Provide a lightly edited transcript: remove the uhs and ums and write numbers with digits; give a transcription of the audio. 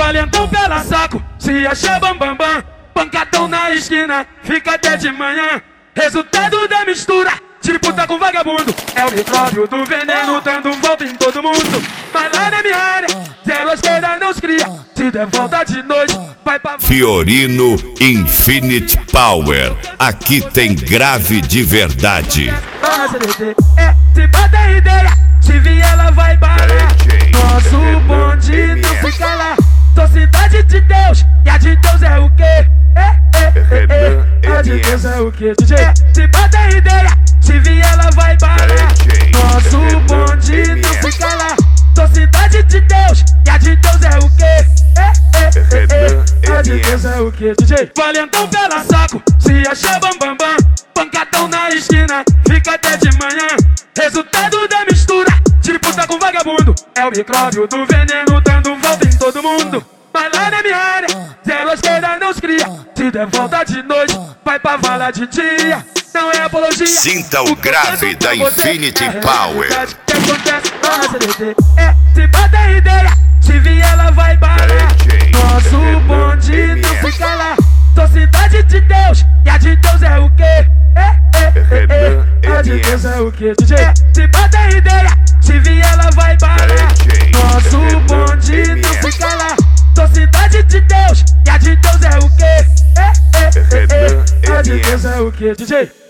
valentão pela saco, se acha bambambam. Pancadão na esquina, fica até de manhã. Resultado da mistura de puta com vagabundo é o micróbio do veneno dando volta em todo mundo. Mas lá na minha área, zero esquerda não se cria. Se der volta de noite, vai pra... Fiorino Infinite Power. Aqui tem grave de verdade. Se bota ideia, se vier ela vai balar. Nosso bonde não fica lá. Sou cidade de Deus, e a de Deus é o quê? A de Deus é o quê? DJ, se bota ideia, se vier ela vai balar. Nosso bonde não fica lá. Sou cidade de Deus, e a de Deus é o quê? A de Deus é o quê? DJ, valentão pela saco, se acha bambambam. Pancadão na esquina, fica até de manhã. Resultado da mistura de puta com vagabundo é o micróbio do veneno dando volta em todo mundo. Mas lá na minha área, zero esquerda não se cria. Se der volta de noite, vai pra vala de dia. Não é apologia. Sinta o grave da Infinite Power. Que acontece na CDT se bota ideia, se vier ela vai balar. Nosso bonde não fica lá. Sou cidade de Deus, e a de Deus é o quê? A de Deus é o quê? DJ, se bota ideia, se vier ela vai balar. Nosso bonde não fica lá. Sou cidade de Deus, e a de Deus é o quê? A de Deus é o quê? DJ.